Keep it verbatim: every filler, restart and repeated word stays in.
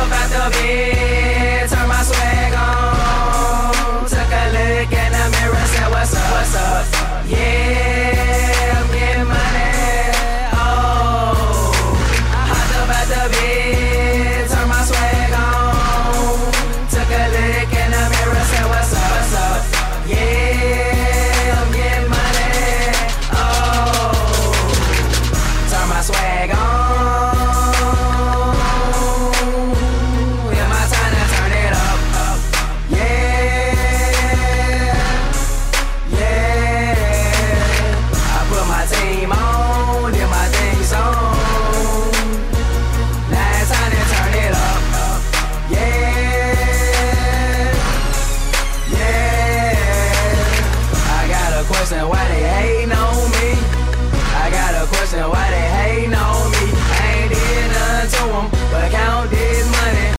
up out the bed, turn my swag on. Took a look in the mirror, said what's up, what's up, yeah.